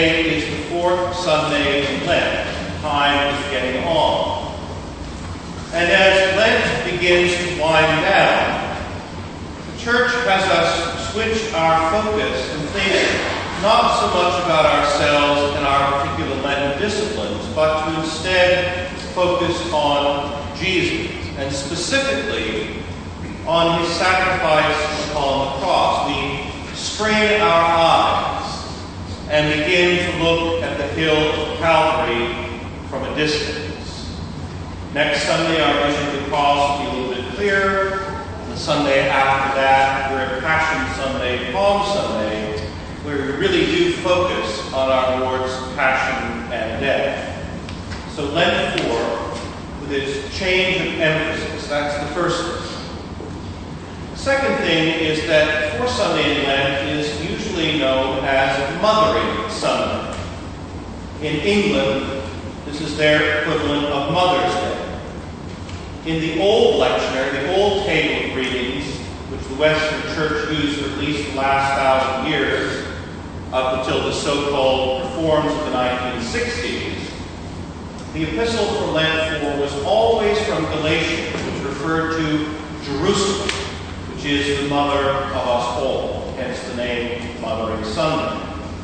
Today is the fourth Sunday in Lent. Time is getting on. And as Lent begins to wind down, the Church has us switch our focus and think not so much about ourselves and our particular Lenten disciplines, but to instead focus on Jesus, and specifically on his sacrifice upon the cross. We strain our eyes and begin to look at the hill of Calvary from a distance. Next Sunday, our vision of the cross will be a little bit clearer. And the Sunday after that, we're at Passion Sunday, Palm Sunday, where we really do focus on our Lord's passion and death. So Lent 4, with its change of emphasis, that's the first thing. The second thing is that fourth Sunday in Lent is usually known as Mothering Sunday. In England, this is their equivalent of Mother's Day. In the old lectionary, the old table of readings, which the Western Church used for at least the last 1,000 years, up until the so-called reforms of the 1960s, the epistle for Lent 4 was always from Galatians, which referred to Jerusalem, which is the mother of us all, hence the name Mothering Sunday.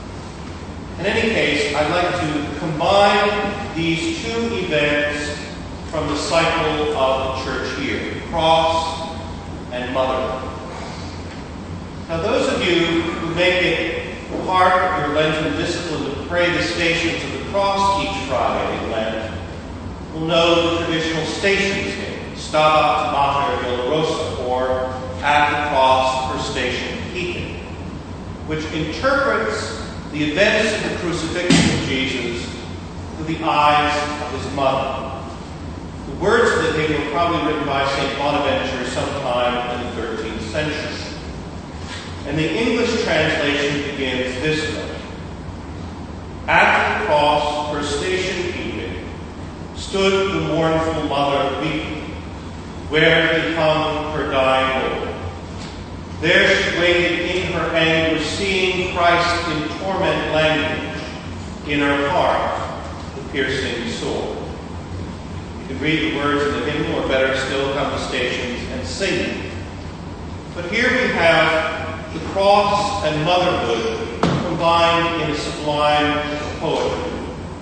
In any case, I'd like to combine these two events from the cycle of the Church here, cross and mother. Now, those of you who make it part of your Lenten discipline to pray the Stations of the Cross each Friday in Lent will know the traditional Stations hymn, Stabat Mater Dolorosa, or At the Cross her Station Keeping, which interprets the events of the crucifixion of Jesus through the eyes of his mother. The words of the hymn were probably written by St. Bonaventure sometime in the 13th century. And the English translation begins this way. At the cross, her station keeping, stood the mournful mother weeping, where he hung her dying Lord. There she waited in her anguish, seeing Christ in torment language, in her heart the piercing sword. You can read the words of the hymn, or better still, come to Stations and sing it. But here we have the cross and motherhood combined in a sublime poetry.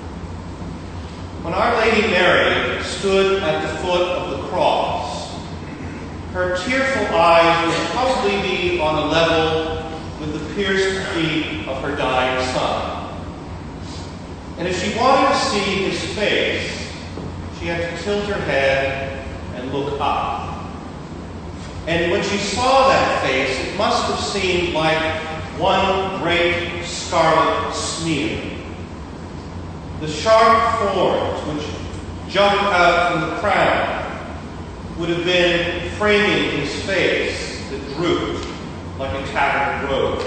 When Our Lady Mary stood at the foot of the cross, her tearful eyes would probably be on a level with the pierced feet of her dying Son. And if she wanted to see his face, she had to tilt her head and look up. And when she saw that face, it must have seemed like one great scarlet smear. The sharp thorns which jumped out from the crown would have been framing his face that drooped like a tattered rose.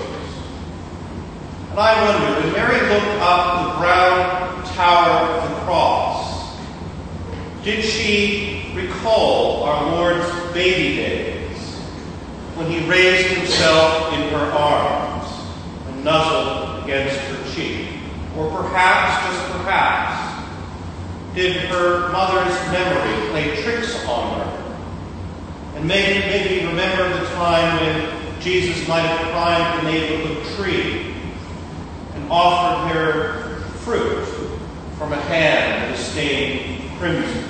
And I wonder, when Mary looked up the brown tower of the cross, did she recall our Lord's baby days, when he raised himself in her arms and nuzzled against her cheek? Or perhaps, just perhaps, did her mother's memory play tricks on her and maybe remember the time when Jesus might have climbed the neighborhood tree and offered her fruit from a hand that was stained crimson?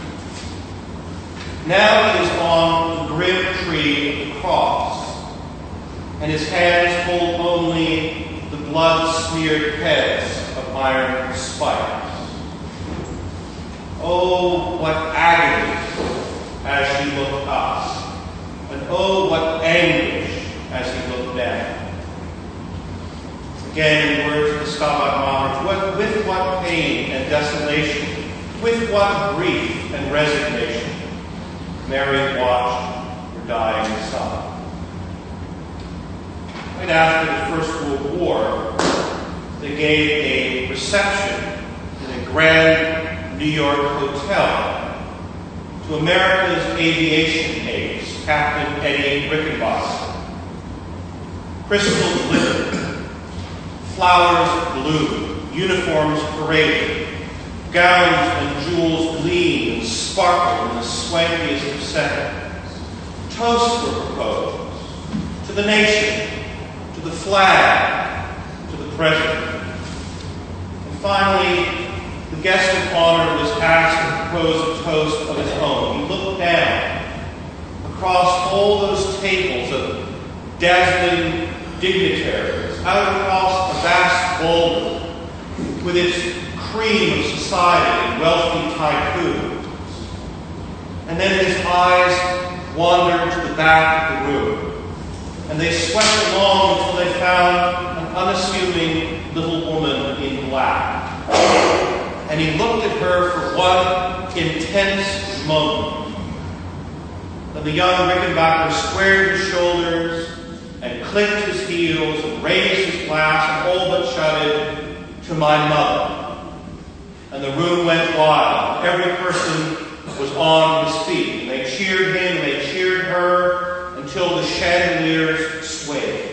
Now he is on the grim tree of the cross, and his hands hold only the blood-smeared heads of iron spikes. Oh, what agony as she looked up, and oh, what anguish as he looked down. Again, in words of the Stabat Mater, with what pain and desolation, with what grief and resignation, Mary watched her dying Son. Right after the First World War, they gave a reception in a grand New York hotel to America's aviation ace, Captain Eddie Rickenbacker. Crystals glittered, flowers bloomed, uniforms paraded, gowns and jewels gleamed and sparkled in the swankiest of settings. Toasts were proposed to the nation, to the flag, to the president. And finally, the guest of honor was asked to propose a toast of his own. He looked down across all those tables of dazzling dignitaries, out across a vast ballroom with its cream of society and wealthy tycoons. And then his eyes wandered to the back of the room, and they swept along until they found an unassuming little woman in black. And he looked at her for one intense moment. Then the young Rickenbacker squared his shoulders and clicked his heels and raised his glass and all but shouted, "To my mother." And the room went wild. Every person was on his feet. And they cheered him and they cheered her until the chandeliers swayed.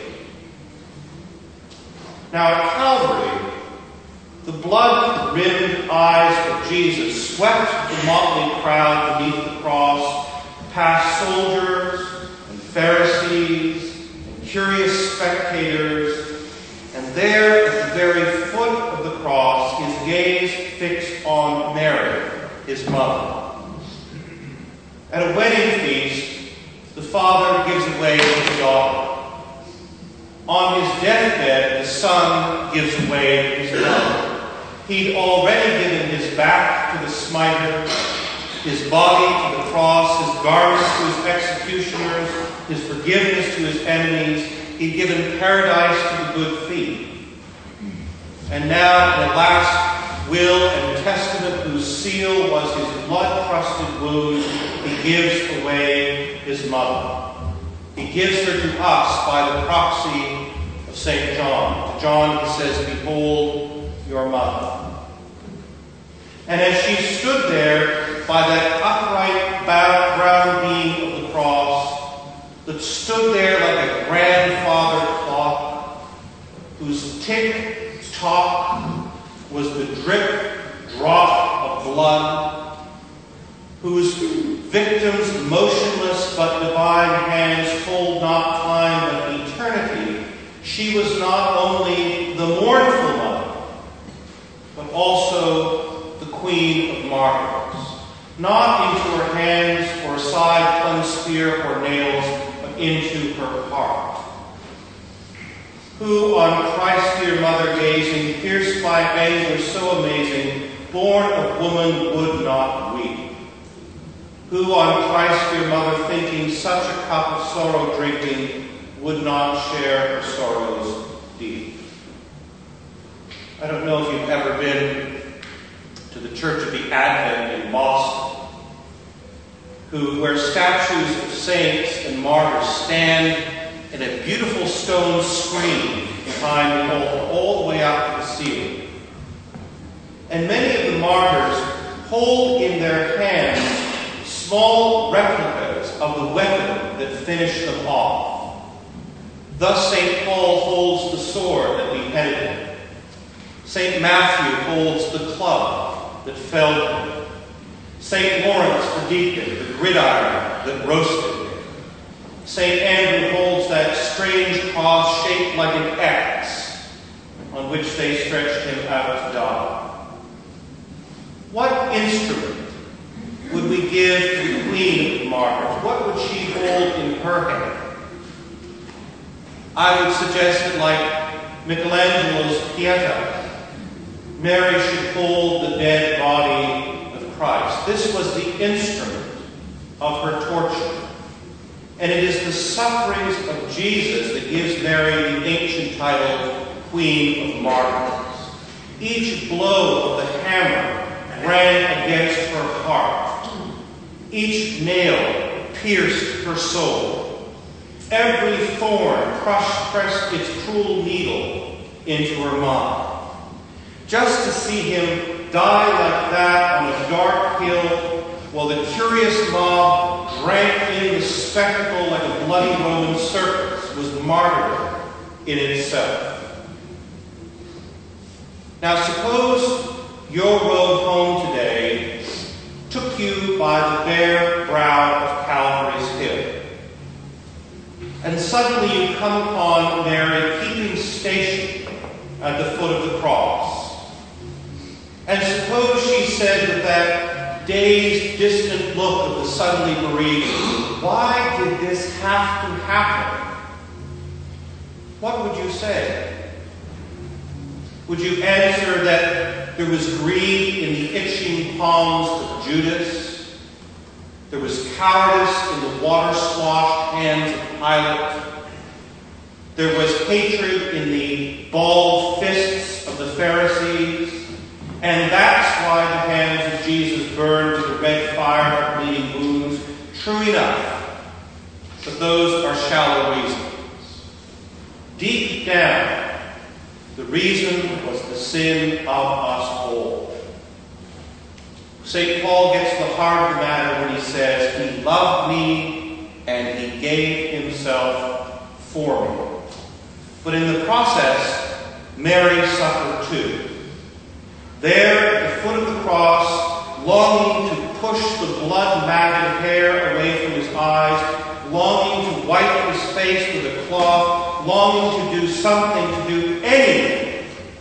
Now at Calvary, the blood-rimmed eyes of Jesus swept the motley crowd beneath the cross, past soldiers and Pharisees and curious spectators, and there at the very foot of the cross, his gaze fixed on Mary, his mother. At a wedding feast, the father gives away his daughter. On his deathbed, the son gives away his mother. He'd already given his back to the smiter, his body to the cross, his garments to his executioners, his forgiveness to his enemies. He'd given paradise to the good thief. And now, in the last will and testament whose seal was his blood-crusted wound, he gives away his mother. He gives her to us by the proxy of St. John. To John he says, "Behold your mother." And as she stood there by that upright brown beam of the cross, that stood there like a grandfather clock, whose tick-tock was the drip-drop of blood, whose victims' motionless but divine hands hold not time but eternity, she was not only the mournful mother, but also the Queen of Martyrs. Not into her hands or a side-plunged spear or nails, but into her heart. Who on Christ's dear mother gazing, pierced by anguish so amazing, born of woman would not weep. Who on Christ's dear mother thinking, such a cup of sorrow drinking, would not share her sorrows deep. I don't know if you've ever been to the Church of the Advent in Boston, where statues of saints and martyrs stand in a beautiful stone screen behind the altar, all the way up to the ceiling. And many of the martyrs hold in their hands small replicas of the weapon that finished them off. Thus St. Paul holds the sword that beheaded him. St. Matthew holds the club that felled him. St. Lawrence the deacon, the gridiron that roasted him. St. Andrew holds that strange cross shaped like an X on which they stretched him out to die. What instrument would we give to the Queen of Martyrs? What would she hold in her hand? I would suggest that, like Michelangelo's Pieta, Mary should hold the dead body of Christ. This was the instrument of her torture. And it is the sufferings of Jesus that gives Mary the ancient title, Queen of Martyrs. Each blow of the hammer ran against her heart. Each nail pierced her soul. Every thorn pressed its cruel needle into her mind. Just to see him die like that on a dark hill, while the curious mob drank in the spectacle like a bloody Roman circus, was martyrdom in itself. Now suppose your road home today took you by the bare brow of Calvary's hill, and suddenly you come upon Mary keeping station at the foot of the cross. And suppose she said with that dazed, distant look of the suddenly bereaved, "Why did this have to happen?" What would you say? Would you answer that there was greed in the itching palms of Judas? There was cowardice in the water-sloshed hands of Pilate? There was hatred in the balled fists of the Pharisees? And that's why the hands of Jesus burned to the red fire of bleeding wounds? True enough, but those are shallow reasons. Deep down, the reason was the sin of us all. St. Paul gets to the heart of the matter when he says, "He loved me and he gave himself for me." But in the process, Mary suffered too. There at the foot of the cross, longing to push the blood-matted hair away from his eyes, longing to wipe his face with a cloth, longing to do something, to do anything.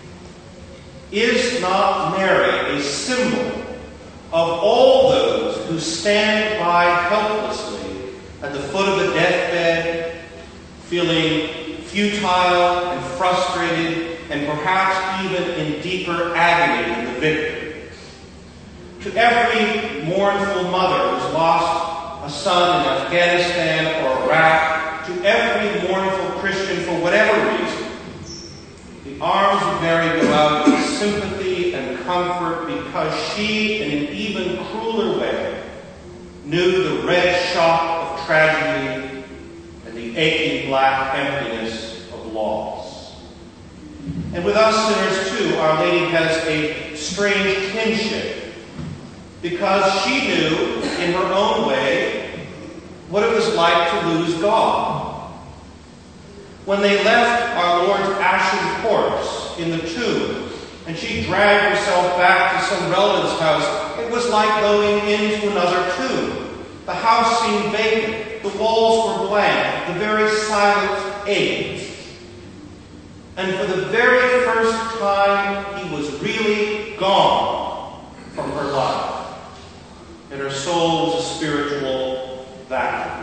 Is not Mary a symbol of all those who stand by helplessly at the foot of a deathbed, feeling futile and frustrated, and perhaps even in deeper agony than the victim? To every mournful mother who's lost a son in Afghanistan or Iraq, to every mournful Christian for whatever reason, the arms of Mary go out with sympathy and comfort because she, in an even crueler way, knew the red shock of tragedy and the aching black emptiness of loss. And with us sinners too, Our Lady has a strange kinship, because she knew, in her own way, what it was like to lose God. When they left our Lord's ashen corpse in the tomb, and she dragged herself back to some relative's house, it was like going into another tomb. The house seemed vacant, the walls were blank, the very silence ached. And for the very first time, he was really gone from her life. And her soul was a spiritual vacuum.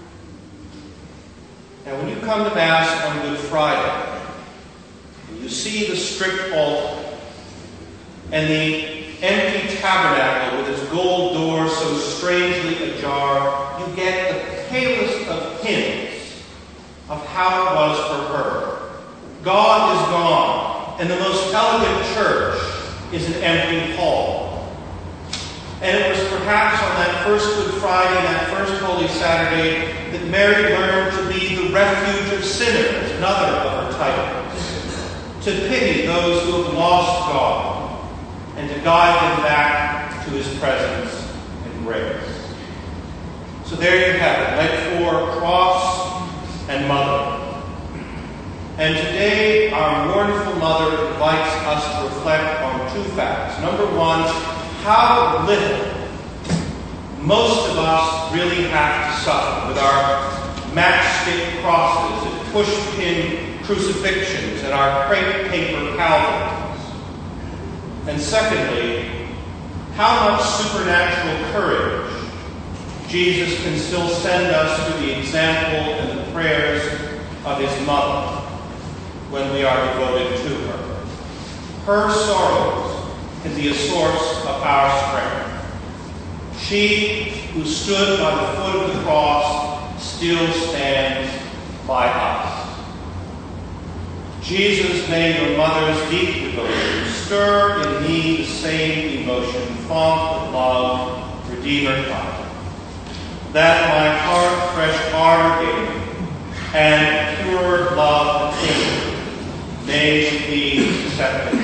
Now, when you come to Mass on Good Friday, and you see the strict altar and the empty tabernacle with its gold door so strangely ajar, you get the palest of hints of how it was for her. God is gone, and the most elegant church is an empty hall. And it was perhaps on that first Good Friday, that first Holy Saturday, that Mary learned to be the refuge of sinners, another of her titles, to pity those who have lost God, and to guide them back to his presence and grace. So there you have it, Lent 4, Cross and Mother. And today, our mournful mother invites us to reflect on two facts. Number one, how little most of us really have to suffer with our matchstick crosses and push-pin crucifixions and our crepe paper Calvins. And secondly, how much supernatural courage Jesus can still send us through the example and the prayers of his mother when we are devoted to her. Her sorrows can be a source of our strength. She who stood by the foot of the cross still stands by us. Jesus, may your mother's deep devotion stir in me the same emotion, font of love, Redeemer kind, that my heart fresh ardor gain, and pure love attain, may be accepted.